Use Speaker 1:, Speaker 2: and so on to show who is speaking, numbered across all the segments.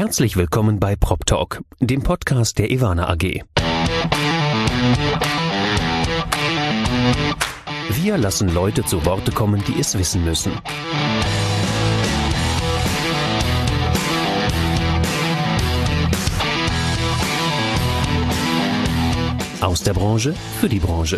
Speaker 1: Herzlich willkommen bei PropTalk, dem Podcast der Ewana AG. Wir lassen Leute zu Worte kommen, die es wissen müssen. Aus der Branche für die Branche.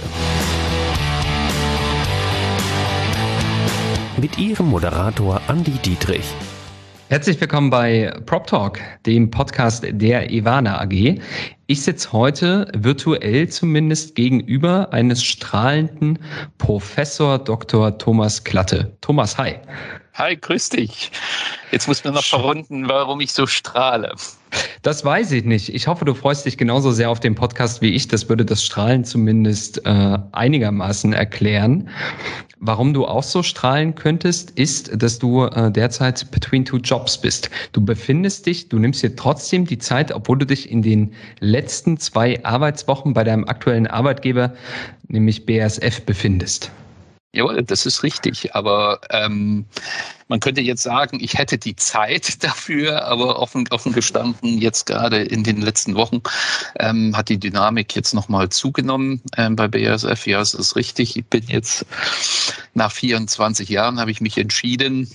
Speaker 1: Mit Ihrem Moderator Andi Dietrich.
Speaker 2: Herzlich willkommen bei PropTalk, dem Podcast der Ewana AG. Ich sitze heute virtuell zumindest gegenüber eines strahlenden Professor Dr. Thomas Klatte. Thomas, hi.
Speaker 3: Hi, grüß dich. Jetzt muss man noch verrunden, warum ich so strahle.
Speaker 2: Das weiß ich nicht. Ich hoffe, du freust dich genauso sehr auf den Podcast wie ich. Das würde das Strahlen zumindest einigermaßen erklären. Warum du auch so strahlen könntest, ist, dass du derzeit between two jobs bist. Du nimmst dir trotzdem die Zeit, obwohl du dich in den letzten 2 Arbeitswochen bei deinem aktuellen Arbeitgeber, nämlich BASF, befindest.
Speaker 3: Jawohl, das ist richtig, aber man könnte jetzt sagen, ich hätte die Zeit dafür, aber offen gestanden, jetzt gerade in den letzten Wochen hat die Dynamik jetzt nochmal zugenommen bei BASF. Ja, es ist richtig, ich bin jetzt nach 24 Jahren, habe ich mich entschieden,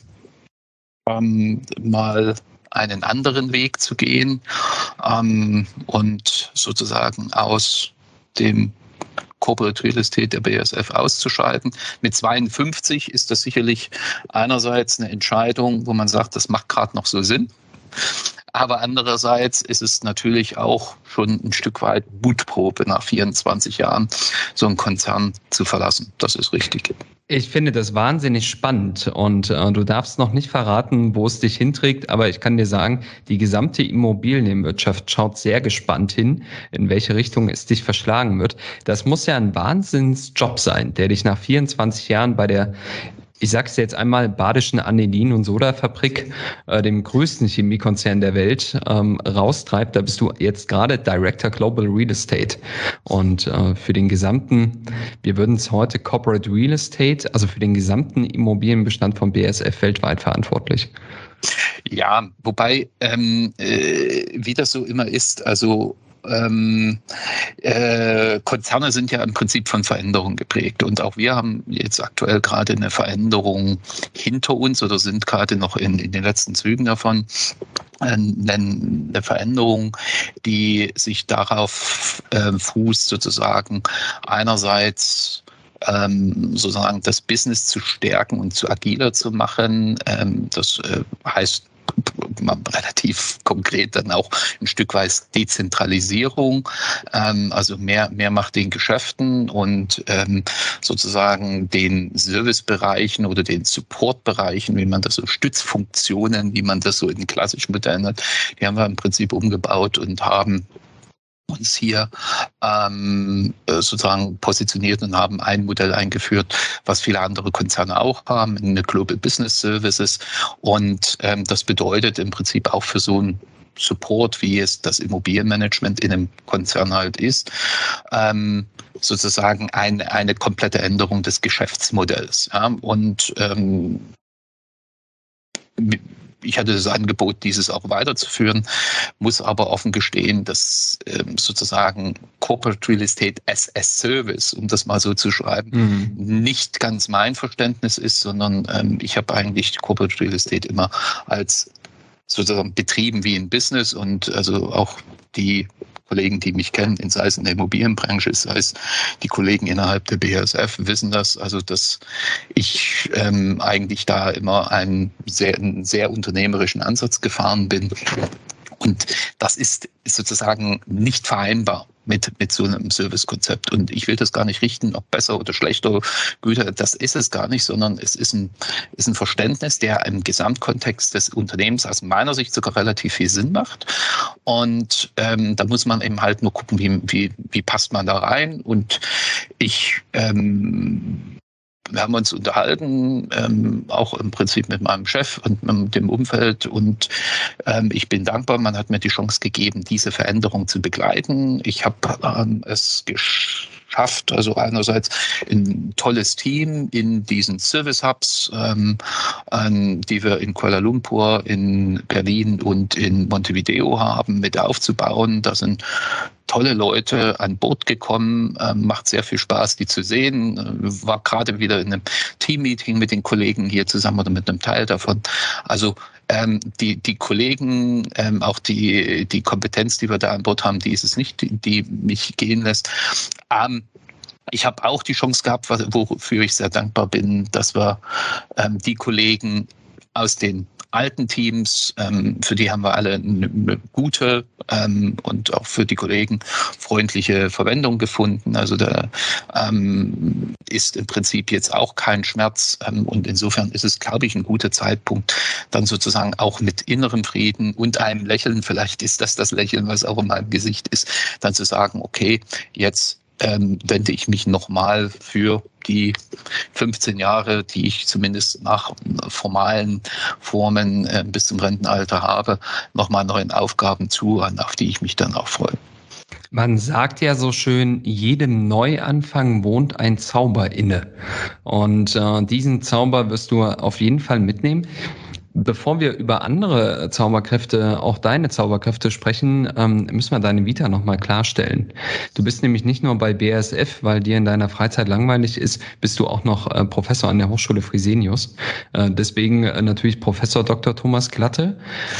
Speaker 3: mal einen anderen Weg zu gehen und sozusagen aus dem Corporate Real Estate der BASF auszuscheiden. Mit 52 ist das sicherlich einerseits eine Entscheidung, wo man sagt, das macht gerade noch so Sinn. Aber andererseits ist es natürlich auch schon ein Stück weit Mutprobe nach 24 Jahren, so einen Konzern zu verlassen. Das ist richtig.
Speaker 2: Ich finde das wahnsinnig spannend und du darfst noch nicht verraten, wo es dich hinträgt, aber ich kann dir sagen, die gesamte Immobilienwirtschaft schaut sehr gespannt hin, in welche Richtung es dich verschlagen wird. Das muss ja ein Wahnsinnsjob sein, der dich nach 24 Jahren bei der, ich sag's jetzt einmal, Badischen Anilin- und Sodafabrik, dem größten Chemiekonzern der Welt, raustreibt. Da bist du jetzt gerade Director Global Real Estate. Und für den gesamten, wir würden es heute Corporate Real Estate, also für den gesamten Immobilienbestand von BASF weltweit verantwortlich.
Speaker 3: Ja, wobei, wie das so immer ist, also Konzerne sind ja im Prinzip von Veränderung geprägt und auch wir haben jetzt aktuell gerade eine Veränderung hinter uns oder sind gerade noch in den letzten Zügen davon. Eine Veränderung, die sich darauf fußt, sozusagen einerseits sozusagen das Business zu stärken und zu agiler zu machen. Das heißt relativ konkret dann auch ein Stück weit Dezentralisierung, also mehr Macht den Geschäften und sozusagen den Servicebereichen oder den Supportbereichen, wie man das so Stützfunktionen, wie man das so in klassischen Modellen hat, die haben wir im Prinzip umgebaut und haben uns hier sozusagen positioniert und haben ein Modell eingeführt, was viele andere Konzerne auch haben, eine Global Business Services. Und das bedeutet im Prinzip auch für so einen Support, wie es das Immobilienmanagement in einem Konzern halt ist, sozusagen eine komplette Änderung des Geschäftsmodells. Ja? Und ich hatte das Angebot, dieses auch weiterzuführen, muss aber offen gestehen, dass sozusagen Corporate Real Estate as a Service, um das mal so zu schreiben, nicht ganz mein Verständnis ist, sondern ich habe eigentlich Corporate Real Estate immer als sozusagen betrieben wie ein Business und also auch die Kollegen, die mich kennen, sei es in der Immobilienbranche, sei es die Kollegen innerhalb der BASF, wissen das, also dass ich eigentlich da immer einen sehr unternehmerischen Ansatz gefahren bin. Und das ist sozusagen nicht vereinbar mit so einem Servicekonzept. Und ich will das gar nicht richten, ob besser oder schlechter Güter, das ist es gar nicht, sondern es ist ein Verständnis, der im Gesamtkontext des Unternehmens aus meiner Sicht sogar relativ viel Sinn macht. Und da muss man eben halt nur gucken, wie passt man da rein. Und wir haben uns unterhalten, auch im Prinzip mit meinem Chef und mit dem Umfeld und ich bin dankbar, man hat mir die Chance gegeben, diese Veränderung zu begleiten. Ich habe es geschafft, schafft. Also einerseits ein tolles Team in diesen Service Hubs, die wir in Kuala Lumpur, in Berlin und in Montevideo haben, mit aufzubauen. Da sind tolle Leute an Bord gekommen, macht sehr viel Spaß, die zu sehen. War gerade wieder in einem Team-Meeting mit den Kollegen hier zusammen oder mit einem Teil davon. Also die Kollegen, auch die Kompetenz, die wir da an Bord haben, die ist es nicht, die mich gehen lässt. Ich habe auch die Chance gehabt, wofür ich sehr dankbar bin, dass wir die Kollegen aus den alten Teams, für die haben wir alle eine gute und auch für die Kollegen freundliche Verwendung gefunden. Also da ist im Prinzip jetzt auch kein Schmerz und insofern ist es, glaube ich, ein guter Zeitpunkt, dann sozusagen auch mit innerem Frieden und einem Lächeln, vielleicht ist das Lächeln, was auch in meinem Gesicht ist, dann zu sagen, okay, jetzt wende ich mich nochmal für die 15 Jahre, die ich zumindest nach formalen Formen bis zum Rentenalter habe, nochmal neuen Aufgaben zu, auf die ich mich dann auch freue.
Speaker 2: Man sagt ja so schön, jedem Neuanfang wohnt ein Zauber inne. Und diesen Zauber wirst du auf jeden Fall mitnehmen. Bevor wir über andere Zauberkräfte, auch deine Zauberkräfte sprechen, müssen wir deine Vita nochmal klarstellen. Du bist nämlich nicht nur bei BASF, weil dir in deiner Freizeit langweilig ist, bist du auch noch Professor an der Hochschule Fresenius. Deswegen natürlich Professor Dr. Thomas Glatte.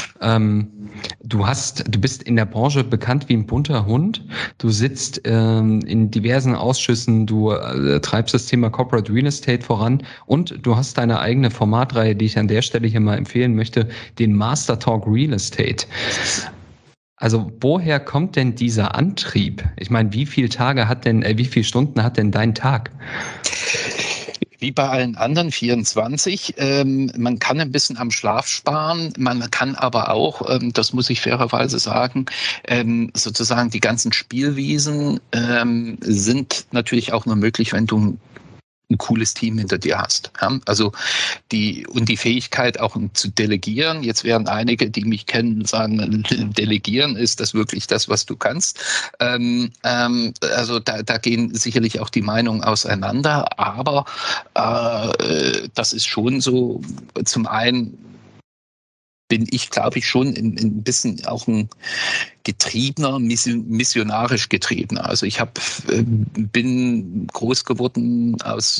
Speaker 2: Du bist in der Branche bekannt wie ein bunter Hund. Du sitzt in diversen Ausschüssen, du treibst das Thema Corporate Real Estate voran und du hast deine eigene Formatreihe, die ich an der Stelle hier mal empfehlen möchte, den Master Talk Real Estate. Also woher kommt denn dieser Antrieb? Ich meine, wie viele Stunden hat denn dein Tag?
Speaker 3: Wie bei allen anderen 24. Man kann ein bisschen am Schlaf sparen. Man kann aber auch, das muss ich fairerweise sagen, sozusagen die ganzen Spielwiesen sind natürlich auch nur möglich, wenn du ein cooles Team hinter dir hast. Ja? Also die Fähigkeit auch zu delegieren. Jetzt werden einige, die mich kennen, sagen, delegieren ist das wirklich das, was du kannst. Also da gehen sicherlich auch die Meinungen auseinander, aber das ist schon so. Zum einen bin ich, glaube ich, schon ein bisschen auch ein getriebener, missionarisch getriebener. Also ich bin groß geworden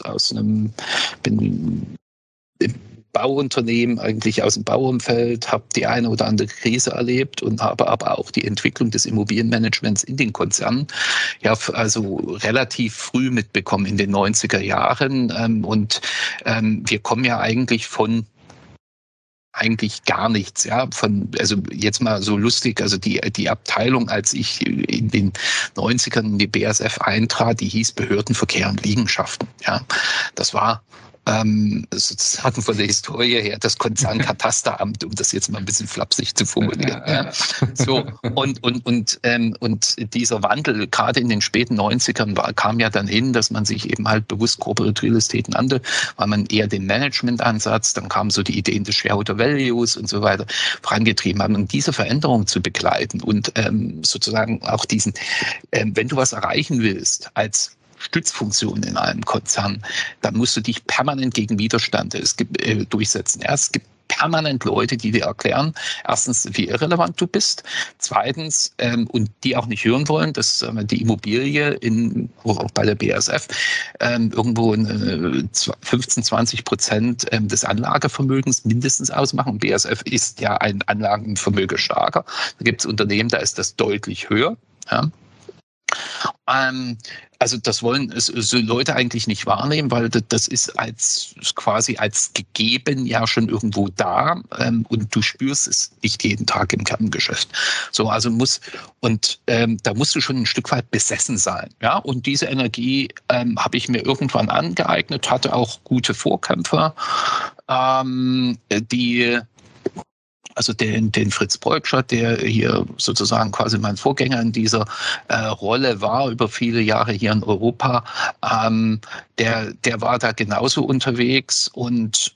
Speaker 3: bin im Bauunternehmen, eigentlich aus dem Bauumfeld, habe die eine oder andere Krise erlebt und habe aber auch die Entwicklung des Immobilienmanagements in den Konzernen also relativ früh mitbekommen in den 90er Jahren. Und wir kommen ja eigentlich von gar nichts, ja, also jetzt mal so lustig, also die Abteilung, als ich in den 90ern in die BASF eintrat, die hieß Behördenverkehr und Liegenschaften, ja. Das war sozusagen von der Historie her das Konzernkatasteramt, um das jetzt mal ein bisschen flapsig zu formulieren. Ja. So, und dieser Wandel, gerade in den späten 90ern, kam ja dann hin, dass man sich eben halt bewusst Corporate Real Estate nannte, weil man eher den Management-Ansatz, dann kamen so die Ideen des Shareholder Values und so weiter vorangetrieben haben. Und diese Veränderung zu begleiten und sozusagen auch diesen, wenn du was erreichen willst als Stützfunktion in einem Konzern, dann musst du dich permanent gegen Widerstand durchsetzen. Ja, es gibt permanent Leute, die dir erklären, erstens, wie irrelevant du bist, zweitens, und die auch nicht hören wollen, dass die Immobilie auch bei der BASF irgendwo 15-20% des Anlagevermögens mindestens ausmachen. BASF ist ja ein Anlagenvermögen starker. Da gibt es Unternehmen, da ist das deutlich höher. Ja. Also das wollen so Leute eigentlich nicht wahrnehmen, weil das ist quasi als gegeben ja schon irgendwo da und du spürst es nicht jeden Tag im Kerngeschäft. So, also da musst du schon ein Stück weit besessen sein. Ja? Und diese Energie habe ich mir irgendwann angeeignet, hatte auch gute Vorkämpfer, die also den Fritz Polscher, der hier sozusagen quasi mein Vorgänger in dieser Rolle war, über viele Jahre hier in Europa, der war da genauso unterwegs und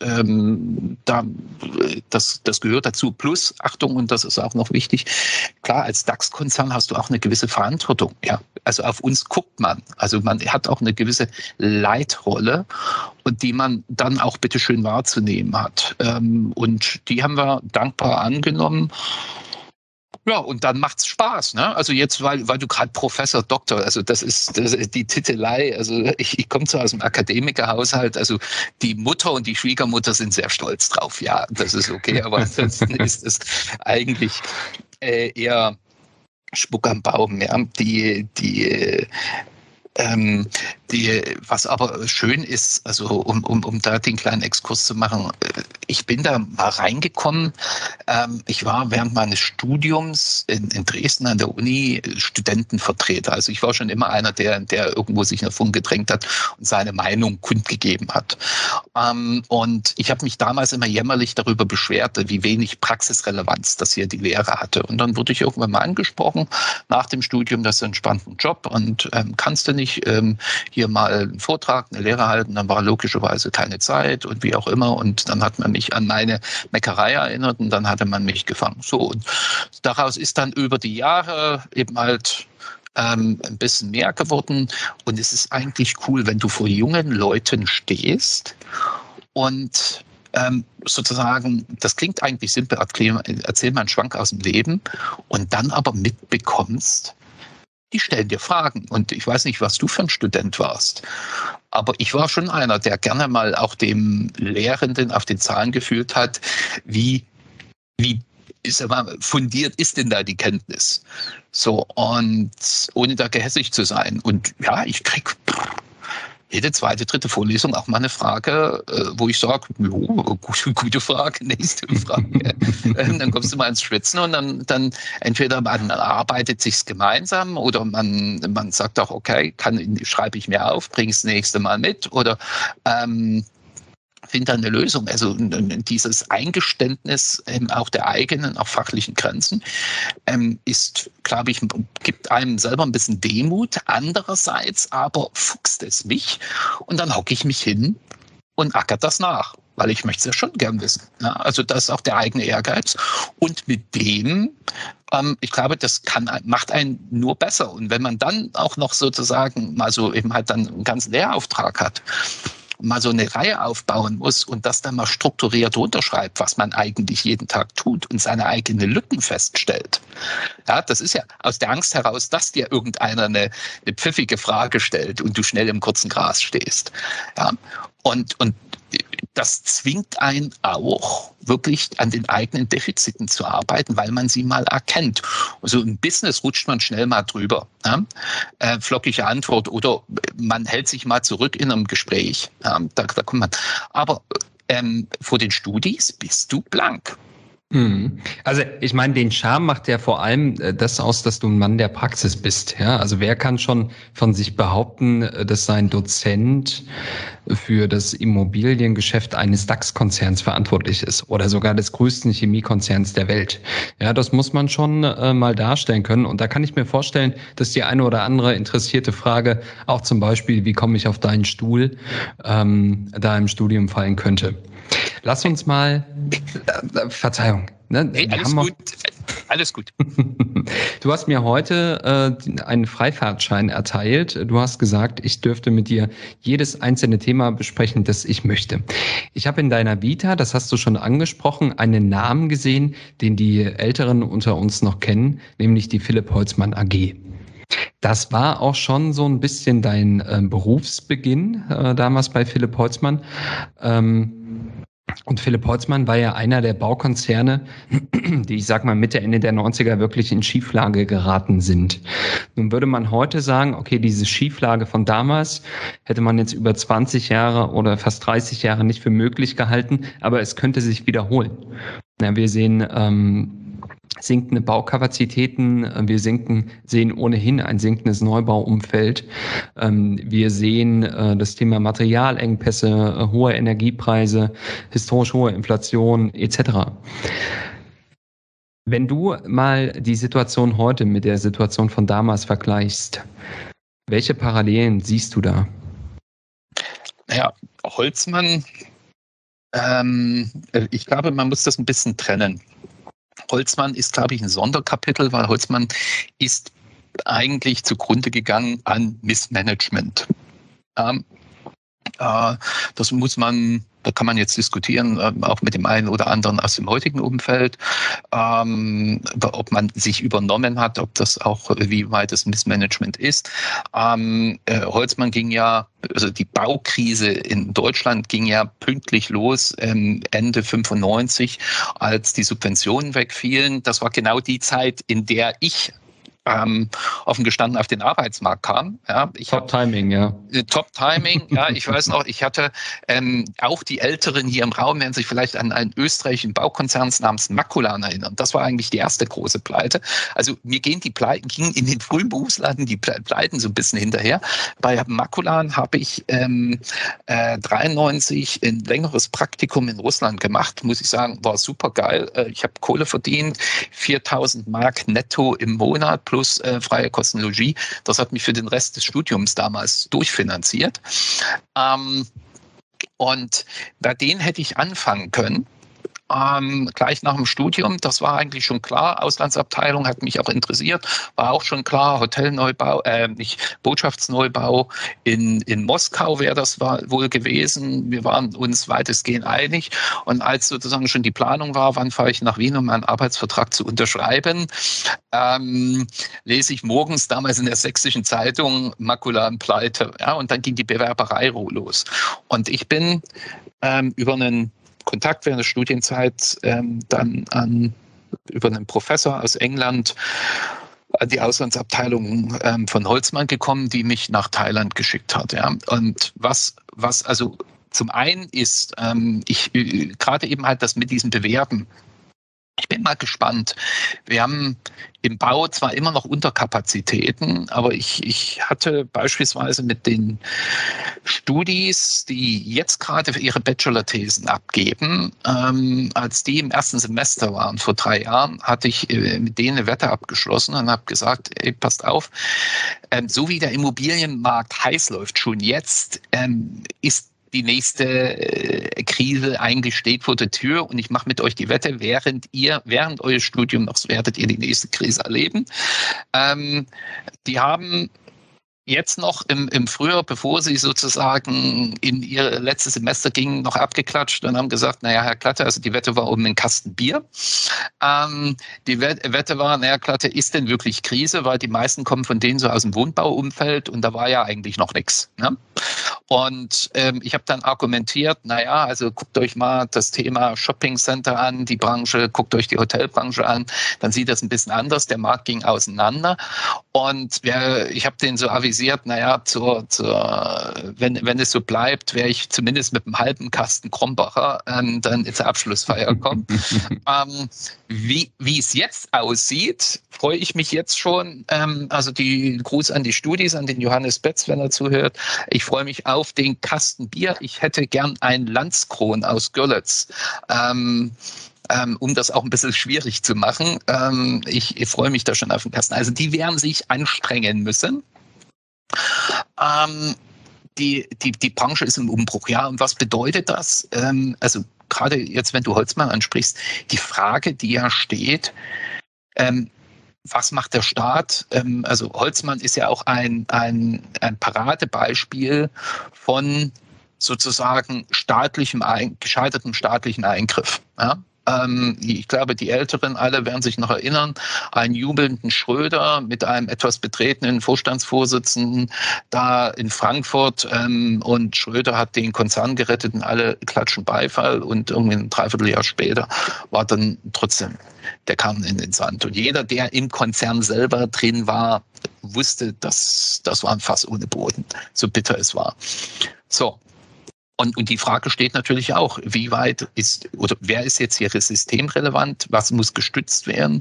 Speaker 3: das gehört dazu. Plus, Achtung, und das ist auch noch wichtig, klar, als DAX-Konzern hast du auch eine gewisse Verantwortung. Ja? Also auf uns guckt man. Also man hat auch eine gewisse Leitrolle und die man dann auch bitteschön wahrzunehmen hat. Und die haben wir dankbar angenommen. Ja, und dann macht's Spaß, ne? Also jetzt, weil du gerade Professor, Doktor, also das ist die Titelei. Also ich komme zwar aus dem Akademikerhaushalt, also die Mutter und die Schwiegermutter sind sehr stolz drauf. Ja, das ist okay, aber ansonsten ist es eigentlich eher Spuck am Baum, ja. Was aber schön ist, also um da den kleinen Exkurs zu machen, ich bin da mal reingekommen. Ich war während meines Studiums in Dresden an der Uni Studentenvertreter. Also ich war schon immer einer, der irgendwo sich nach vorn gedrängt hat und seine Meinung kundgegeben hat. Und ich habe mich damals immer jämmerlich darüber beschwert, wie wenig Praxisrelevanz das hier die Lehre hatte. Und dann wurde ich irgendwann mal angesprochen nach dem Studium, das ist ein spannender Job und kannst du nicht hier mal einen Vortrag, eine Lehre halten, dann war logischerweise keine Zeit und wie auch immer und dann hat man mich an meine Meckerei erinnert und dann hatte man mich gefangen. So, und daraus ist dann über die Jahre eben halt ein bisschen mehr geworden und es ist eigentlich cool, wenn du vor jungen Leuten stehst und sozusagen, das klingt eigentlich simpel, erzähl mal einen Schwank aus dem Leben und dann aber mitbekommst, die stellen dir Fragen. Und ich weiß nicht, was du für ein Student warst. Aber ich war schon einer, der gerne mal auch dem Lehrenden auf den Zahlen gefühlt hat, wie fundiert ist denn da die Kenntnis? So, und ohne da gehässig zu sein. Und ja, ich krieg jede zweite, dritte Vorlesung auch mal eine Frage, wo ich sage, gute Frage, nächste Frage. Dann kommst du mal ins Schwitzen und dann entweder man arbeitet sich's gemeinsam oder man sagt auch, okay, schreibe ich mir auf, bring es das nächste Mal mit oder finde eine Lösung. Also dieses Eingeständnis auch der eigenen, auch fachlichen Grenzen ist, glaube ich, gibt einem selber ein bisschen Demut. Andererseits aber fuchst es mich und dann hocke ich mich hin und ackert das nach, weil ich möchte es ja schon gern wissen. Ja, also das ist auch der eigene Ehrgeiz und mit dem ich glaube, das macht einen nur besser. Und wenn man dann auch noch sozusagen mal so eben halt dann einen ganzen Lehrauftrag hat, mal so eine Reihe aufbauen muss und das dann mal strukturiert runterschreibt, was man eigentlich jeden Tag tut und seine eigenen Lücken feststellt. Ja, das ist ja aus der Angst heraus, dass dir irgendeiner eine pfiffige Frage stellt und du schnell im kurzen Gras stehst. Ja, und das zwingt einen auch, wirklich an den eigenen Defiziten zu arbeiten, weil man sie mal erkennt. Also im Business rutscht man schnell mal drüber. Ja? Flockige Antwort oder man hält sich mal zurück in einem Gespräch. Ja? Da kommt man. Aber vor den Studis bist du blank.
Speaker 2: Also ich meine, den Charme macht ja vor allem das aus, dass du ein Mann der Praxis bist. Ja? Also wer kann schon von sich behaupten, dass sein Dozent für das Immobiliengeschäft eines DAX-Konzerns verantwortlich ist oder sogar des größten Chemiekonzerns der Welt? Ja, das muss man schon mal darstellen können. Und da kann ich mir vorstellen, dass die eine oder andere interessierte Frage auch zum Beispiel, wie komme ich auf deinen Stuhl, da im Studium fallen könnte. Lass uns mal, Verzeihung. Ne?
Speaker 3: Hey, alles gut.
Speaker 2: Du hast mir heute einen Freifahrtschein erteilt. Du hast gesagt, ich dürfte mit dir jedes einzelne Thema besprechen, das ich möchte. Ich habe in deiner Vita, das hast du schon angesprochen, einen Namen gesehen, den die Älteren unter uns noch kennen, nämlich die Philipp Holzmann AG. Das war auch schon so ein bisschen dein Berufsbeginn damals bei Philipp Holzmann. Und Philipp Holzmann war ja einer der Baukonzerne, die, ich sag mal, Mitte, Ende der 90er wirklich in Schieflage geraten sind. Nun würde man heute sagen, okay, diese Schieflage von damals hätte man jetzt über 20 Jahre oder fast 30 Jahre nicht für möglich gehalten, aber es könnte sich wiederholen. Ja, wir sehen sinkende Baukapazitäten, wir sehen ohnehin ein sinkendes Neubauumfeld. Wir sehen das Thema Materialengpässe, hohe Energiepreise, historisch hohe Inflation etc. Wenn du mal die Situation heute mit der Situation von damals vergleichst, welche Parallelen siehst du da?
Speaker 3: Naja, Holzmann, ich glaube, man muss das ein bisschen trennen. Holzmann ist, glaube ich, ein Sonderkapitel, weil Holzmann ist eigentlich zugrunde gegangen an Missmanagement. Das muss man, da kann man jetzt diskutieren, auch mit dem einen oder anderen aus dem heutigen Umfeld, ob man sich übernommen hat, ob das auch, wie weit das Missmanagement ist. Holzmann ging ja, also die Baukrise in Deutschland ging ja pünktlich los, Ende 95, als die Subventionen wegfielen. Das war genau die Zeit, in der ich offen gestanden auf den Arbeitsmarkt kam. Ja,
Speaker 2: Top-Timing, ja.
Speaker 3: Top-Timing, ja. Ich weiß noch, ich hatte auch die Älteren hier im Raum, werden sich vielleicht an einen österreichischen Baukonzern namens Makulan erinnern. Das war eigentlich die erste große Pleite. Also mir gehen die Pleiten, gingen in den frühen Berufsladen die Pleiten so ein bisschen hinterher. Bei Makulan habe ich 93 ein längeres Praktikum in Russland gemacht, muss ich sagen, war super geil. Ich habe Kohle verdient, 4.000 Mark netto im Monat plus freie Kostenlogie. Das hat mich für den Rest des Studiums damals durchfinanziert. Und bei denen hätte ich anfangen können. Gleich nach dem Studium, das war eigentlich schon klar, Auslandsabteilung hat mich auch interessiert, war auch schon klar, Hotelneubau, Botschaftsneubau in Moskau wäre das wohl gewesen. Wir waren uns weitestgehend einig und als sozusagen schon die Planung war, wann fahre ich nach Wien, um meinen Arbeitsvertrag zu unterschreiben, lese ich morgens damals in der Sächsischen Zeitung Makulan pleite, ja, und dann ging die Bewerberei los. Und ich bin über einen Kontakt während der Studienzeit dann über einen Professor aus England an die Auslandsabteilung von Holzmann gekommen, die mich nach Thailand geschickt hat. Ja. Und was also zum einen ist, ich gerade eben halt das mit diesem Bewerben. Ich bin mal gespannt. Wir haben im Bau zwar immer noch Unterkapazitäten, aber ich hatte beispielsweise mit den Studis, die jetzt gerade für ihre Bachelor-Thesen abgeben, als die im ersten Semester waren vor 3 Jahren, hatte ich mit denen eine Wette abgeschlossen und habe gesagt, ey, passt auf, so wie der Immobilienmarkt heiß läuft schon jetzt, ist die nächste Krise eigentlich steht vor der Tür und ich mache mit euch die Wette, während eures Studiums noch werdet ihr die nächste Krise erleben. Die haben jetzt noch im Frühjahr, bevor sie sozusagen in ihr letztes Semester gingen, noch abgeklatscht und haben gesagt, naja, Herr Klatte, also die Wette war um einen Kasten Bier. Die Wette war, naja, Klatte, ist denn wirklich Krise? Weil die meisten kommen von denen so aus dem Wohnbauumfeld und da war ja eigentlich noch nichts. Ne? Und ich habe dann argumentiert, naja, also guckt euch mal das Thema Shopping Center an, die Branche, guckt euch die Hotelbranche an, dann sieht das ein bisschen anders, der Markt ging auseinander und ich habe den so avisiert, naja, wenn es so bleibt, wäre ich zumindest mit einem halben Kasten Krombacher dann zur Abschlussfeier kommen. Wie es jetzt aussieht, freue ich mich jetzt schon, also die Gruß an die Studis, an den Johannes Betz, wenn er zuhört. Ich freue mich auf den Kasten Bier. Ich hätte gern ein Landskron aus Görlitz. Um das auch ein bisschen schwierig zu machen. Ich freue mich da schon auf den Kasten. Also die werden sich anstrengen müssen. Die Branche ist im Umbruch, ja. Und was bedeutet das? Also gerade jetzt, wenn du Holzmann ansprichst, die Frage, die ja steht, was macht der Staat? Also Holzmann ist ja auch ein Paradebeispiel von sozusagen gescheitertem staatlichen Eingriff. Ja? Ich glaube, die Älteren alle werden sich noch erinnern, einen jubelnden Schröder mit einem etwas betretenen Vorstandsvorsitzenden da in Frankfurt und Schröder hat den Konzern gerettet und alle klatschen Beifall und irgendwie ein Dreivierteljahr später war dann trotzdem der Kahn in den Sand. Und jeder, der im Konzern selber drin war, wusste, das war ein Fass ohne Boden, so bitter es war. So. Und die Frage steht natürlich auch, wer ist jetzt hier systemrelevant, was muss gestützt werden?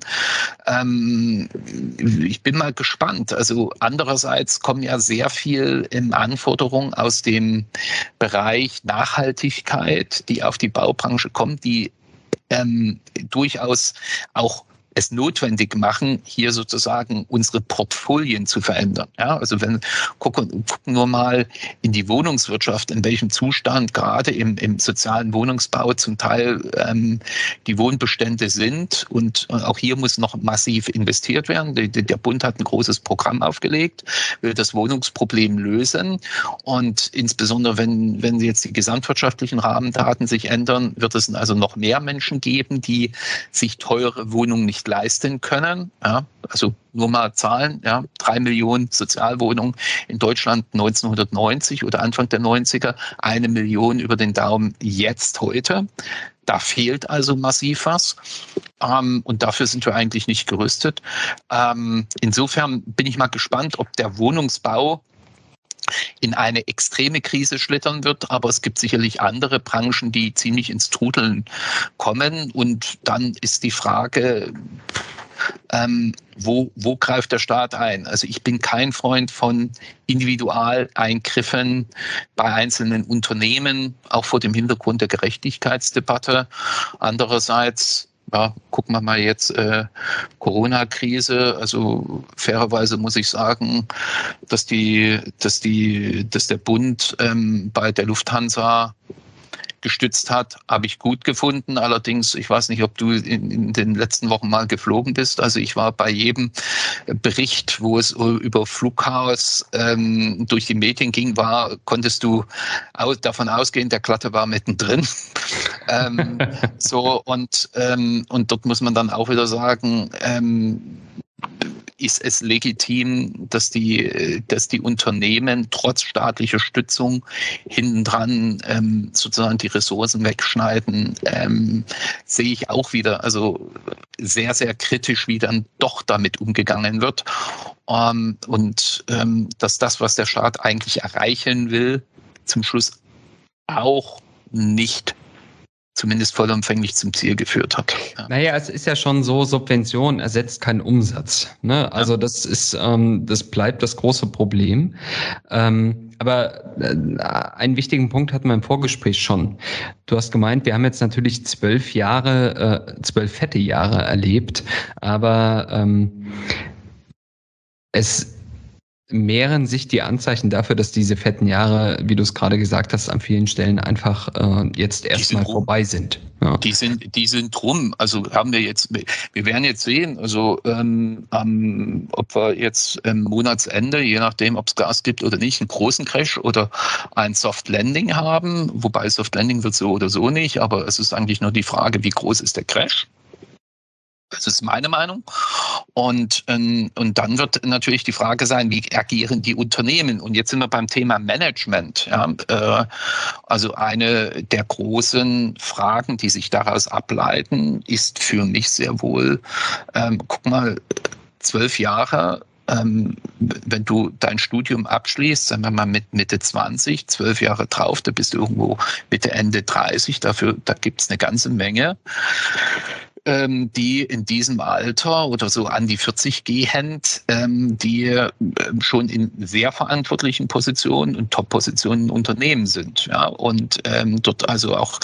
Speaker 3: Ich bin mal gespannt. Also andererseits kommen ja sehr viel Anforderungen aus dem Bereich Nachhaltigkeit, die auf die Baubranche kommen, die durchaus auch es notwendig machen, hier sozusagen unsere Portfolien zu verändern. Ja, also gucken nur mal in die Wohnungswirtschaft, in welchem Zustand gerade im sozialen Wohnungsbau zum Teil die Wohnbestände sind. Und auch hier muss noch massiv investiert werden. Der Bund hat ein großes Programm aufgelegt, will das Wohnungsproblem lösen. Und insbesondere, wenn jetzt die gesamtwirtschaftlichen Rahmendaten sich ändern, wird es also noch mehr Menschen geben, die sich teure Wohnungen nicht leisten können. Ja, also nur mal Zahlen, ja, 3 Millionen Sozialwohnungen in Deutschland 1990 oder Anfang der 90er, 1 Million über den Daumen jetzt heute. Da fehlt also massiv was. Und dafür sind wir eigentlich nicht gerüstet. Insofern bin ich mal gespannt, ob der Wohnungsbau in eine extreme Krise schlittern wird, aber es gibt sicherlich andere Branchen, die ziemlich ins Trudeln kommen. Und dann ist die Frage, wo greift der Staat ein? Also ich bin kein Freund von Individualeingriffen bei einzelnen Unternehmen, auch vor dem Hintergrund der Gerechtigkeitsdebatte. Andererseits, ja, gucken wir mal jetzt Corona-Krise. Also fairerweise muss ich sagen, dass der Bund bei der Lufthansa gestützt hat, habe ich gut gefunden. Allerdings, ich weiß nicht, ob du in den letzten Wochen mal geflogen bist. Also ich war bei jedem Bericht, wo es über Flugchaos durch die Medien ging, konntest du davon ausgehen, der Glatte war mittendrin. Und dort muss man dann auch wieder sagen, ist es legitim, dass die Unternehmen trotz staatlicher Stützung hintendran sozusagen die Ressourcen wegschneiden, sehe ich auch wieder, also sehr, sehr kritisch, wie dann doch damit umgegangen wird. Dass das, was der Staat eigentlich erreichen will, zum Schluss auch nicht zumindest vollumfänglich zum Ziel geführt hat.
Speaker 2: Ja. Naja, es ist ja schon so, Subvention ersetzt keinen Umsatz. Ne? Also ja. Das bleibt das große Problem. Aber einen wichtigen Punkt hatten wir im Vorgespräch schon. Du hast gemeint, wir haben jetzt natürlich 12 fette Jahre erlebt, aber es mehren sich die Anzeichen dafür, dass diese fetten Jahre, wie du es gerade gesagt hast, an vielen Stellen einfach jetzt erstmal vorbei sind. Ja.
Speaker 3: Die sind rum. Also wir werden jetzt sehen, also ob wir jetzt Monatsende, je nachdem, ob es Gas gibt oder nicht, einen großen Crash oder ein Soft Landing haben. Wobei Soft Landing wird so oder so nicht, aber es ist eigentlich nur die Frage, wie groß ist der Crash? Das ist meine Meinung. Und dann wird natürlich die Frage sein, wie agieren die Unternehmen? Und jetzt sind wir beim Thema Management. Ja? Also eine der großen Fragen, die sich daraus ableiten, ist für mich sehr wohl, guck mal, 12 Jahre, wenn du dein Studium abschließt, sagen wir mal mit Mitte 20, 12 Jahre drauf, da bist du irgendwo Mitte, Ende 30, da gibt es eine ganze Menge, die in diesem Alter oder so an die 40 gehend, die schon in sehr verantwortlichen Positionen und Top-Positionen in Unternehmen sind. Ja? Und dort also auch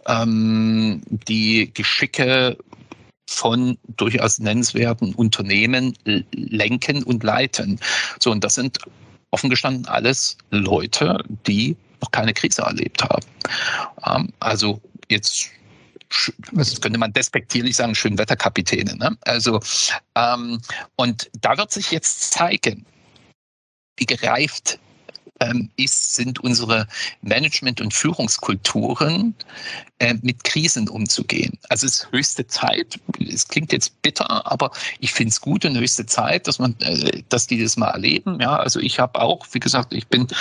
Speaker 3: die Geschicke von durchaus nennenswerten Unternehmen lenken und leiten. So, und das sind offen gestanden alles Leute, die noch keine Krise erlebt haben. Also jetzt, das könnte man despektierlich sagen, Schönwetterkapitäne. Ne? Also, und da wird sich jetzt zeigen, wie gereift sind unsere Management- und Führungskulturen, mit Krisen umzugehen. Also es ist höchste Zeit, es klingt jetzt bitter, aber ich finde es gut und höchste Zeit, dass die das mal erleben. Ja, also ich habe auch, wie gesagt, ich bin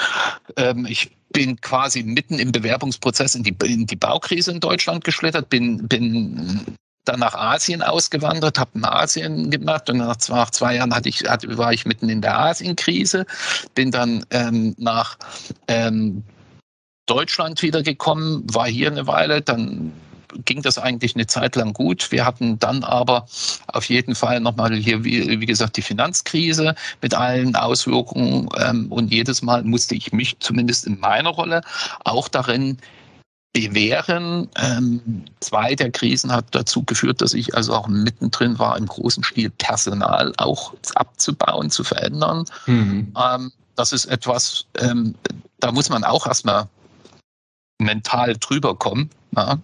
Speaker 3: quasi mitten im Bewerbungsprozess in die Baukrise in Deutschland geschlittert, bin dann nach Asien ausgewandert, habe in Asien gemacht und nach 2 Jahren war ich mitten in der Asienkrise, bin dann nach Deutschland wiedergekommen, war hier eine Weile, dann ging das eigentlich eine Zeit lang gut. Wir hatten dann aber auf jeden Fall nochmal hier, wie gesagt, die Finanzkrise mit allen Auswirkungen und jedes Mal musste ich mich zumindest in meiner Rolle auch darin bewähren. 2 der Krisen hat dazu geführt, dass ich also auch mittendrin war, im großen Stil Personal auch abzubauen, zu verändern. Das ist etwas, da muss man auch erstmal mental drüber kommen. Ja?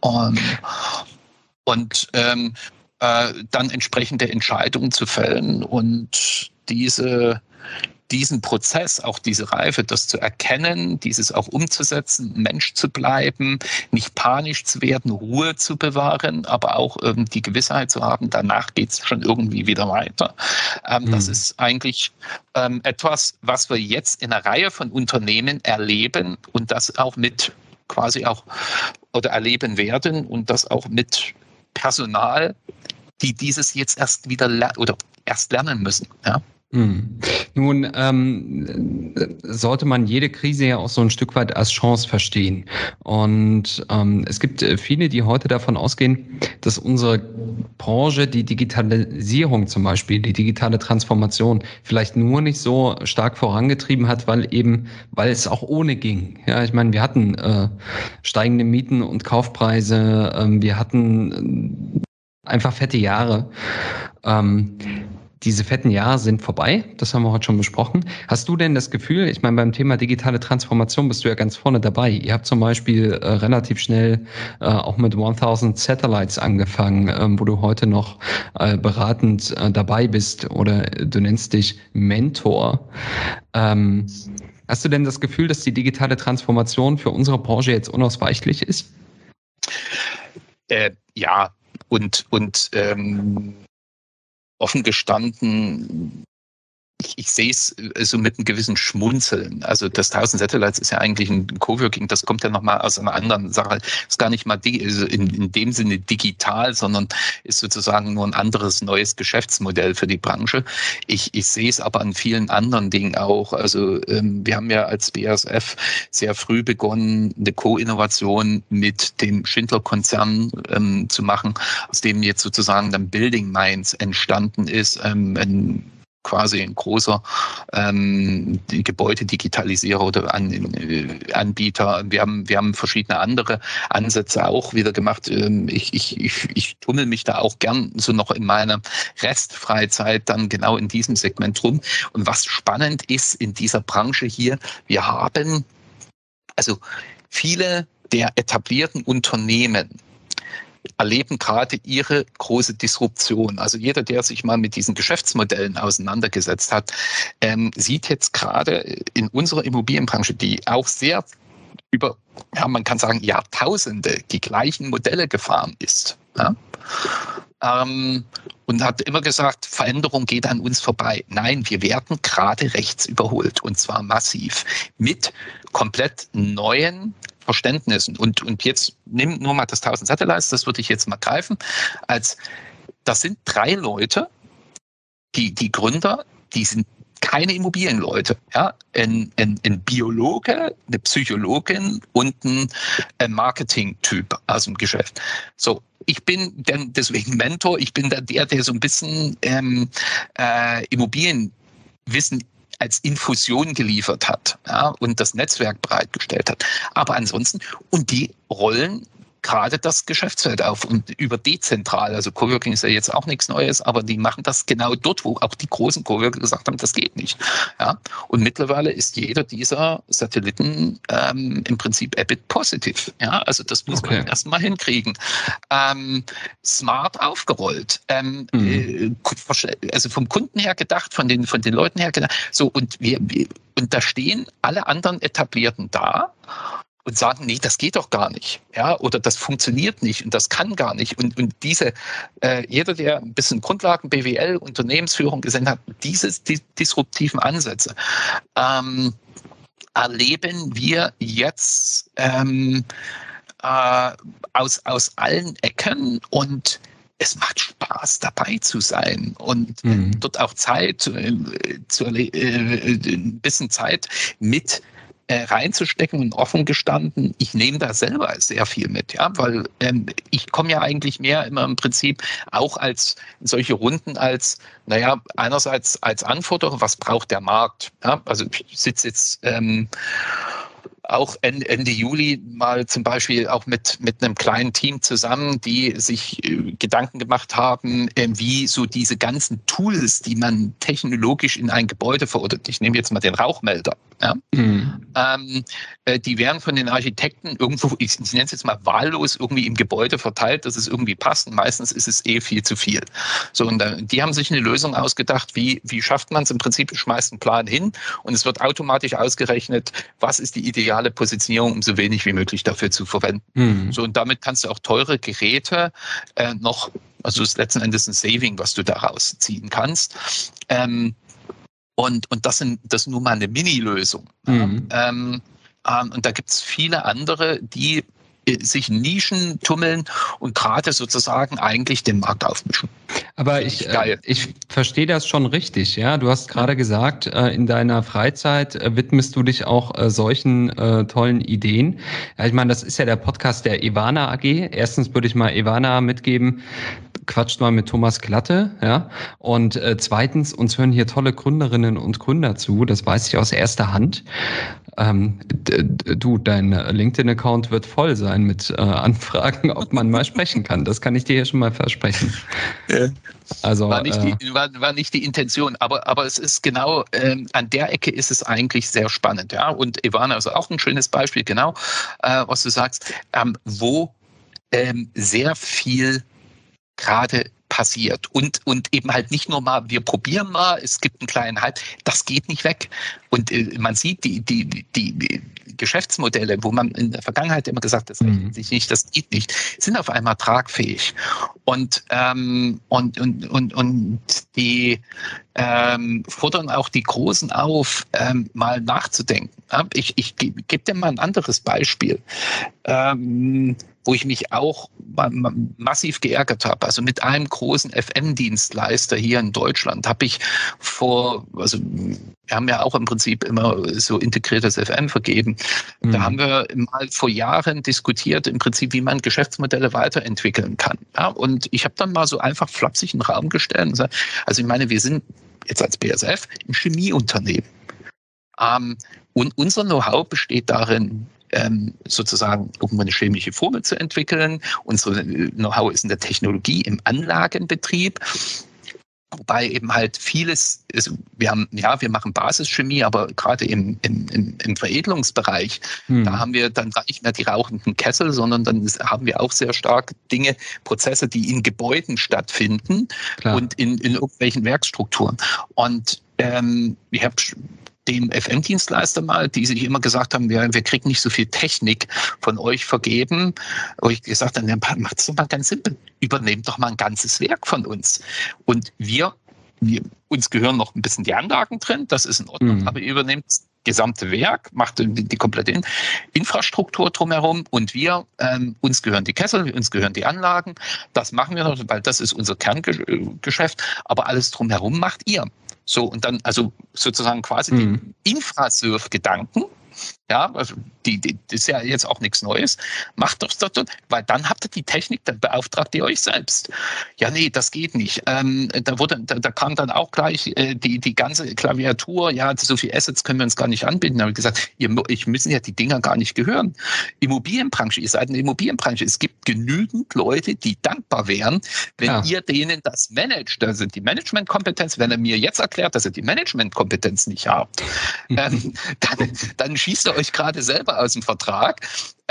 Speaker 3: Und dann entsprechende Entscheidungen zu fällen und diesen Prozess, auch diese Reife, das zu erkennen, dieses auch umzusetzen, Mensch zu bleiben, nicht panisch zu werden, Ruhe zu bewahren, aber auch die Gewissheit zu haben, danach geht es schon irgendwie wieder weiter. Das ist eigentlich etwas, was wir jetzt in einer Reihe von Unternehmen erleben und das auch mit quasi auch oder erleben werden und das auch mit Personal, die dieses jetzt erst wieder erst lernen müssen. Ja?
Speaker 2: Nun sollte man jede Krise ja auch so ein Stück weit als Chance verstehen. Und es gibt viele, die heute davon ausgehen, dass unsere Branche die Digitalisierung zum Beispiel, die digitale Transformation vielleicht nur nicht so stark vorangetrieben hat, weil es auch ohne ging. Ja, ich meine, wir hatten steigende Mieten und Kaufpreise, wir hatten einfach fette Jahre. Diese fetten Jahre sind vorbei, das haben wir heute schon besprochen. Hast du denn das Gefühl, ich meine, beim Thema digitale Transformation bist du ja ganz vorne dabei. Ihr habt zum Beispiel relativ schnell auch mit 1000 Satellites angefangen, wo du heute noch beratend dabei bist oder du nennst dich Mentor. Hast du denn das Gefühl, dass die digitale Transformation für unsere Branche jetzt unausweichlich ist?
Speaker 3: Ja, und offen gestanden, ich sehe es so mit einem gewissen Schmunzeln. Also das 1000 Satellites ist ja eigentlich ein Coworking, das kommt ja nochmal aus einer anderen Sache. Ist gar nicht mal in dem Sinne digital, sondern ist sozusagen nur ein anderes, neues Geschäftsmodell für die Branche. Ich sehe es aber an vielen anderen Dingen auch. Also wir haben ja als BASF sehr früh begonnen, eine Co-Innovation mit dem Schindler-Konzern zu machen, aus dem jetzt sozusagen dann Building Minds entstanden ist, quasi ein großer Gebäudedigitalisierer oder Anbieter. Wir haben verschiedene andere Ansätze auch wieder gemacht. Ich tummel mich da auch gern so noch in meiner Restfreizeit dann genau in diesem Segment rum. Und was spannend ist in dieser Branche hier, wir haben also viele der etablierten Unternehmen erleben gerade ihre große Disruption. Also jeder, der sich mal mit diesen Geschäftsmodellen auseinandergesetzt hat, sieht jetzt gerade in unserer Immobilienbranche, die auch sehr über, ja, man kann sagen, Jahrtausende die gleichen Modelle gefahren ist. Ja? Und hat immer gesagt, Veränderung geht an uns vorbei. Nein, wir werden gerade rechts überholt und zwar massiv mit komplett neuen Verständnissen. Und jetzt nimm nur mal das 1000 Satellites, das würde ich jetzt mal greifen. Das sind 3 Leute, die Gründer, die sind keine Immobilienleute. Ja? Ein Biologe, eine Psychologin und ein Marketing-Typ aus dem Geschäft. So, ich bin deswegen Mentor, ich bin der so ein bisschen Immobilienwissen als Infusion geliefert hat, ja, und das Netzwerk bereitgestellt hat. Aber ansonsten, und die rollen gerade das Geschäftsfeld auf und über dezentral, also Coworking ist ja jetzt auch nichts Neues, aber die machen das genau dort, wo auch die großen Coworker gesagt haben, das geht nicht. Ja? Und mittlerweile ist jeder dieser Satelliten im Prinzip EBIT positiv. Ja? Also das muss man erstmal hinkriegen. Smart aufgerollt. Also vom Kunden her gedacht, von den Leuten her gedacht. So, und da stehen alle anderen Etablierten da und sagen, nee, das geht doch gar nicht, ja, oder das funktioniert nicht und das kann gar nicht. Und diese, jeder, der ein bisschen Grundlagen BWL, Unternehmensführung gesehen hat, diese disruptiven Ansätze erleben wir jetzt aus allen Ecken und es macht Spaß, dabei zu sein und dort auch Zeit, ein bisschen Zeit mit reinzustecken und offen gestanden. Ich nehme da selber sehr viel mit, ja, weil ich komme ja eigentlich mehr immer im Prinzip auch als solche Runden als, naja, einerseits als Anforderung, was braucht der Markt? Ja, also ich sitze jetzt auch Ende Juli mal zum Beispiel auch mit einem kleinen Team zusammen, die sich Gedanken gemacht haben, wie so diese ganzen Tools, die man technologisch in ein Gebäude verordnet. Ich nehme jetzt mal den Rauchmelder. Ja? Die werden von den Architekten irgendwo, ich nenne es jetzt mal wahllos, irgendwie im Gebäude verteilt, dass es irgendwie passt. Und meistens ist es viel zu viel. So, und die haben sich eine Lösung ausgedacht, wie schafft man es im Prinzip, schmeißt einen Plan hin und es wird automatisch ausgerechnet, was ist die ideale Positionierung, um so wenig wie möglich dafür zu verwenden. So, und damit kannst du auch teure Geräte also ist letzten Endes ein Saving, was du daraus ziehen kannst. Und das ist nur mal eine Mini-Lösung. Und da gibt es viele andere, die sich Nischen tummeln und gerade sozusagen eigentlich den Markt aufmischen.
Speaker 2: Aber ich verstehe das schon richtig, ja. Du hast gerade gesagt, in deiner Freizeit widmest du dich auch solchen tollen Ideen. Ja, ich meine, das ist ja der Podcast der Ivana AG. Erstens würde ich mal Ivana mitgeben, quatscht mal mit Thomas Glatte, ja. Und zweitens, uns hören hier tolle Gründerinnen und Gründer zu, das weiß ich aus erster Hand. Dein LinkedIn-Account wird voll sein mit Anfragen, ob man mal sprechen kann. Das kann ich dir hier schon mal versprechen. Ja. Also,
Speaker 3: war nicht die Intention, aber es ist genau, an der Ecke ist es eigentlich sehr spannend. Ja? Und Ivana ist auch ein schönes Beispiel, genau, was du sagst, wo sehr viel gerade passiert und eben halt nicht nur mal, wir probieren mal, es gibt einen kleinen Hype, das geht nicht weg. Und man sieht die Geschäftsmodelle, wo man in der Vergangenheit immer gesagt hat, das rechnet sich nicht, das geht nicht, sind auf einmal tragfähig. Und die fordern auch die Großen auf, mal nachzudenken. Ich gebe dir mal ein anderes Beispiel, wo ich mich auch massiv geärgert habe. Also mit einem großen FM-Dienstleister hier in Deutschland habe ich wir haben ja auch im Prinzip immer so integriertes FM vergeben. Da haben wir mal vor Jahren diskutiert, im Prinzip, wie man Geschäftsmodelle weiterentwickeln kann. Ja, und ich habe dann mal so einfach flapsig in den Raum gestellt und gesagt, also ich meine, wir sind jetzt als BASF ein Chemieunternehmen. Und unser Know-how besteht darin, sozusagen irgendwo eine chemische Formel zu entwickeln. Unser Know-how ist in der Technologie, im Anlagenbetrieb. Wobei eben halt vieles, wir machen Basischemie, aber gerade im Veredelungsbereich, da haben wir dann nicht mehr die rauchenden Kessel, sondern dann haben wir auch sehr stark Prozesse, die in Gebäuden stattfinden. Klar. Und in irgendwelchen Werkstrukturen. Und ich habe dem FM-Dienstleister mal, die sich immer gesagt haben, wir kriegen nicht so viel Technik von euch vergeben. Wo ich gesagt habe, macht es doch mal ganz simpel. Übernehmt doch mal ein ganzes Werk von uns. Und uns gehören noch ein bisschen die Anlagen drin, das ist in Ordnung, aber ihr übernehmt das gesamte Werk, macht die komplette Infrastruktur drumherum und uns gehören die Kessel, uns gehören die Anlagen. Das machen wir noch, weil das ist unser Kerngeschäft, aber alles drumherum macht ihr. So, und dann also sozusagen quasi den Infrasurf-Gedanken, ja, also das ist ja jetzt auch nichts Neues, macht doch das, weil dann habt ihr die Technik, dann beauftragt ihr euch selbst. Ja, nee, das geht nicht. Da kam dann auch gleich die ganze Klaviatur, ja, so viel Assets können wir uns gar nicht anbieten. Da habe ich gesagt, ich müssen ja die Dinger gar nicht gehören. Immobilienbranche, ihr seid eine Immobilienbranche. Es gibt genügend Leute, die dankbar wären, wenn ihr denen das managt. Da sind die Managementkompetenz. Wenn er mir jetzt erklärt, dass ihr die Managementkompetenz nicht habt, dann schießt ihr euch gerade selber aus dem Vertrag.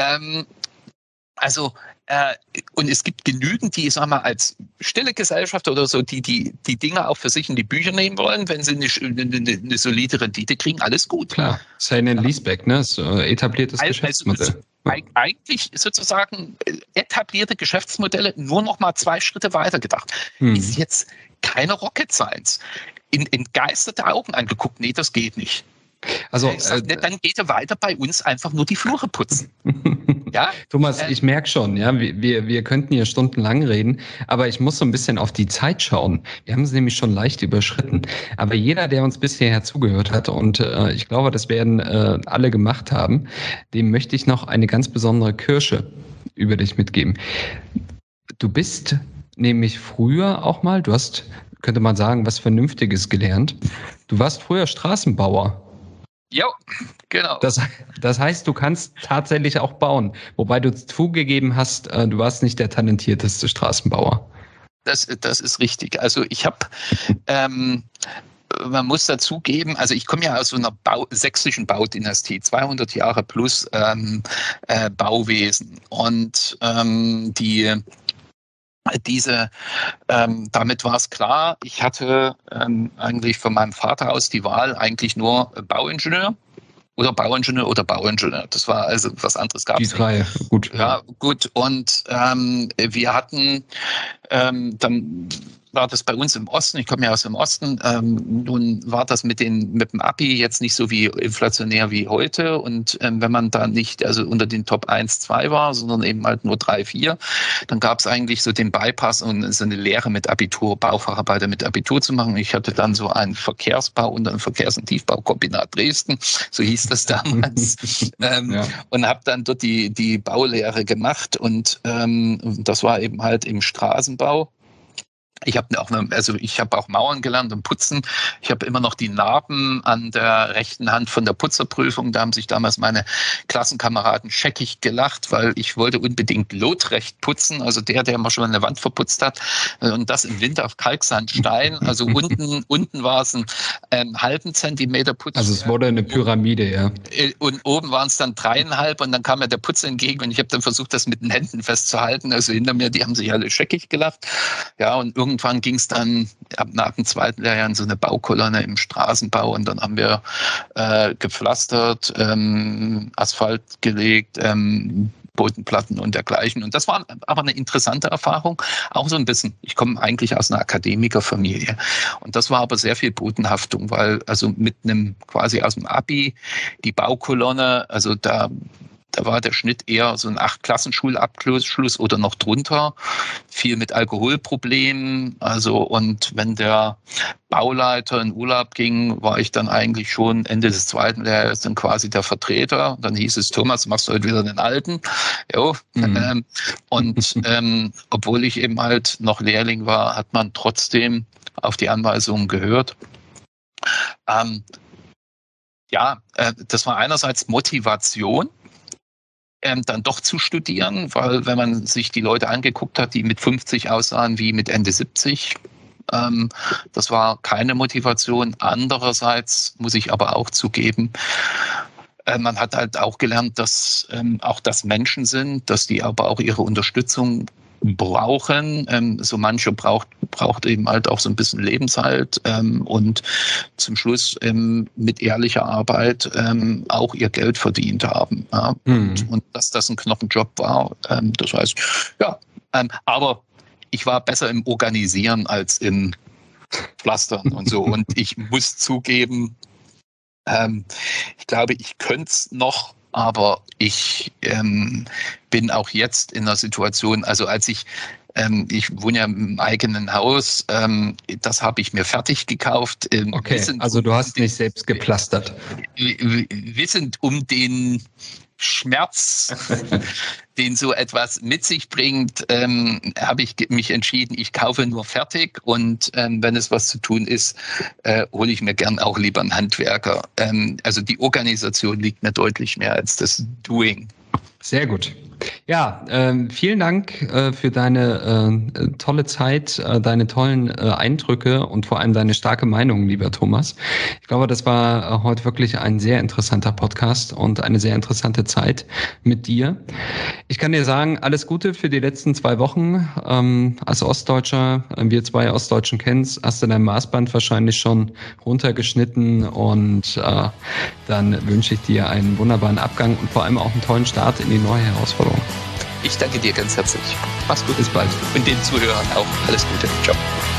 Speaker 3: Und es gibt genügend, die, sagen wir mal, als stille Gesellschaft oder so, die Dinge auch für sich in die Bücher nehmen wollen, wenn sie eine solide Rendite kriegen, alles gut.
Speaker 2: Klar, Sale and Leaseback, ne? So etabliertes Geschäftsmodell.
Speaker 3: Eigentlich sozusagen etablierte Geschäftsmodelle nur noch mal 2 Schritte weiter gedacht. Ist jetzt keine Rocket Science. In entgeisterte Augen angeguckt, nee, das geht nicht.
Speaker 2: Also,
Speaker 3: dann geht er weiter bei uns einfach nur die Flure putzen. Ja?
Speaker 2: Thomas, ich merke schon, ja, wir könnten hier stundenlang reden, aber ich muss so ein bisschen auf die Zeit schauen. Wir haben es nämlich schon leicht überschritten. Aber jeder, der uns bisher zugehört hat, und ich glaube, das werden alle gemacht haben, dem möchte ich noch eine ganz besondere Kirsche über dich mitgeben. Du bist nämlich früher auch mal, du hast, könnte man sagen, was Vernünftiges gelernt. Du warst früher Straßenbauer.
Speaker 3: Ja, genau.
Speaker 2: Das heißt, du kannst tatsächlich auch bauen, wobei du zugegeben hast, du warst nicht der talentierteste Straßenbauer.
Speaker 3: Das ist richtig. Also ich habe, man muss dazugeben, also ich komme ja aus so einer sächsischen Baudynastie, 200 Jahre plus Bauwesen. Und damit war es klar, ich hatte eigentlich von meinem Vater aus die Wahl eigentlich nur Bauingenieur. Oder Bauingenieur oder Bauingenieur. Das war also was anderes gab es.
Speaker 2: Die drei, gut.
Speaker 3: Ja, gut. Und wir hatten dann war das bei uns im Osten, ich komme ja aus dem Osten, nun war das mit dem Abi jetzt nicht so wie inflationär wie heute. Und wenn man da nicht also unter den Top 1, 2 war, sondern eben halt nur 3, 4, dann gab es eigentlich so den Bypass und so eine Lehre mit Abitur, Baufacharbeiter mit Abitur zu machen. Ich hatte dann so einen Verkehrsbau und ein Verkehrs- und Tiefbaukombinat Dresden, so hieß das damals, und habe dann dort die Baulehre gemacht und das war eben halt im Straßenbau. Ich habe auch Mauern gelernt und Putzen. Ich habe immer noch die Narben an der rechten Hand von der Putzerprüfung. Da haben sich damals meine Klassenkameraden scheckig gelacht, weil ich wollte unbedingt lotrecht putzen. Also der immer schon eine Wand verputzt hat. Und das im Winter auf Kalksandstein. Also unten war es einen halben Zentimeter Putz.
Speaker 2: Also es wurde eine Pyramide, ja.
Speaker 3: Und oben waren es dann 3,5 und dann kam mir der Putzer entgegen und ich habe dann versucht, das mit den Händen festzuhalten. Also hinter mir, die haben sich alle scheckig gelacht. Ja, und irgendwann ging es dann nach dem zweiten Lehrjahr in so eine Baukolonne im Straßenbau und dann haben wir gepflastert, Asphalt gelegt, Bodenplatten und dergleichen. Und das war aber eine interessante Erfahrung, auch so ein bisschen. Ich komme eigentlich aus einer Akademikerfamilie und das war aber sehr viel Bodenhaftung, weil also mit einem quasi aus dem Abi die Baukolonne, also da war der Schnitt eher so ein 8-Klassenschulabschluss oder noch drunter. Viel mit Alkoholproblemen. Also, und wenn der Bauleiter in Urlaub ging, war ich dann eigentlich schon Ende des zweiten Lehrjahres dann quasi der Vertreter. Dann hieß es, Thomas, machst du heute wieder den Alten? Jo. Obwohl ich eben halt noch Lehrling war, hat man trotzdem auf die Anweisungen gehört. Das war einerseits Motivation, dann doch zu studieren, weil wenn man sich die Leute angeguckt hat, die mit 50 aussahen wie mit Ende 70, das war keine Motivation. Andererseits muss ich aber auch zugeben, man hat halt auch gelernt, dass auch das Menschen sind, dass die aber auch ihre Unterstützung brauchen. So manche braucht eben halt auch so ein bisschen Lebenshalt und zum Schluss mit ehrlicher Arbeit auch ihr Geld verdient haben. Ja? Und dass das ein Knochenjob war, das heißt, ja, aber ich war besser im Organisieren als im Pflastern und so. Und ich muss zugeben, ich glaube, ich könnte es noch, aber ich bin auch jetzt in einer Situation, also als ich wohne ja im eigenen Haus, das habe ich mir fertig gekauft.
Speaker 2: Okay, also du hast nicht selbst gepflastert.
Speaker 3: Wissend um den Schmerz, den so etwas mit sich bringt, habe ich mich entschieden, ich kaufe nur fertig und wenn es was zu tun ist, hole ich mir gern auch lieber einen Handwerker. Also die Organisation liegt mir deutlich mehr als das Doing.
Speaker 2: Sehr gut. Ja, vielen Dank für deine tolle Zeit, deine tollen Eindrücke und vor allem deine starke Meinung, lieber Thomas. Ich glaube, das war heute wirklich ein sehr interessanter Podcast und eine sehr interessante Zeit mit dir. Ich kann dir sagen, alles Gute für die letzten 2 Wochen. Als Ostdeutscher, wir 2 Ostdeutschen kennst, hast du dein Maßband wahrscheinlich schon runtergeschnitten und dann wünsche ich dir einen wunderbaren Abgang und vor allem auch einen tollen Start in die neue Herausforderung.
Speaker 3: Ich danke dir ganz herzlich.
Speaker 2: Mach's gut, bis bald.
Speaker 3: Und den Zuhörern auch alles Gute. Ciao.